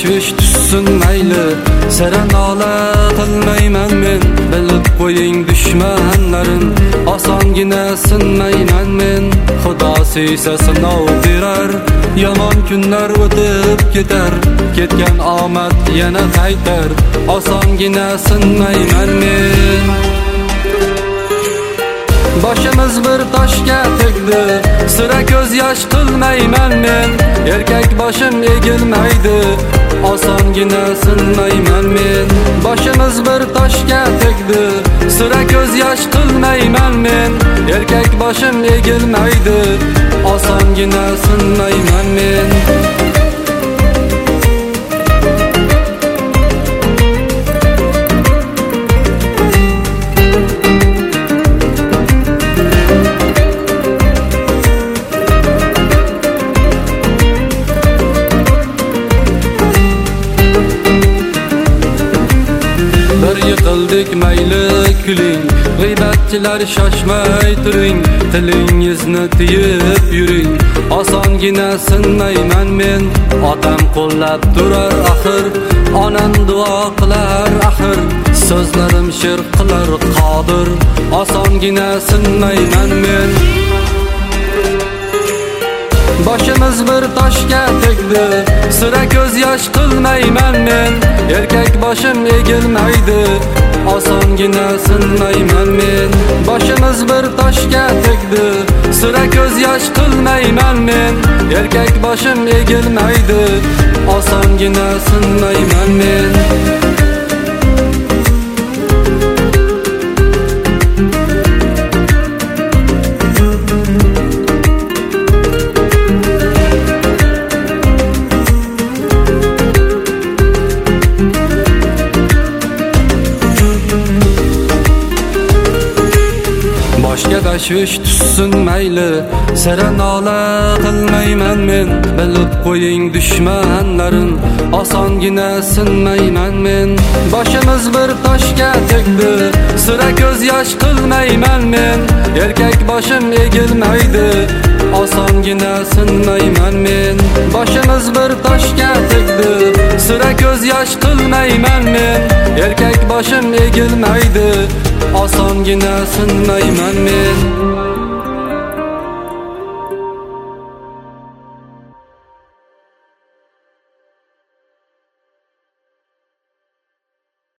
tashvish tushsin mayli, sira nola qilmayman men. Bilib qo'ying dushmanlarim, osongina sinmayman men. Xudo suysa sinov berar, yomon kunlar o'tib ketar, ketgan omad yana qaytar, osongina sinmayman men. Boshimiz bir toshga tegdi, sira ko'z yosh qilmayman men. Erkak boshim egilmaydi, osongina sinmayman men. Boshimiz bir toshga tegdi, sira ko'z yosh qilmayman men. Erkak boshim egilmaydi, osongina sinmayman men. Yıkıldık mayli kuling, g'iybatchilar shoshmay turing, tilingizni tiyib yuring, osongina sinmayman men. Otam qo'llab turar axir, onam duo qilar axir, so'zlarim she'r qilar qodir, osongina sinmayman men. Boshimiz bir toshga tegdi, sira ko'z yosh qilmayman men. Erkak boshim egilmaydi, osongina sinmayman men. Boshimiz bir toshga tegdi, sira ko'z yosh qilmayman men. Erkak boshim egilmaydi, osongina sinmayman men. Boshga tashvish tushsin mayli, sira nola qilmayman men. Bilib qo'ying dushmanlarim, osongina sinmayman men. Boshimiz bir toshga tegdi, sira ko'z yosh qilmayman men. Erkak boshim egilmaydi, osongina sinmayman men. Boshimiz bir toshga tegdi, sira ko'z yosh qilmayman men. Erkak boshim egilmaydi, osongina sinmayman men.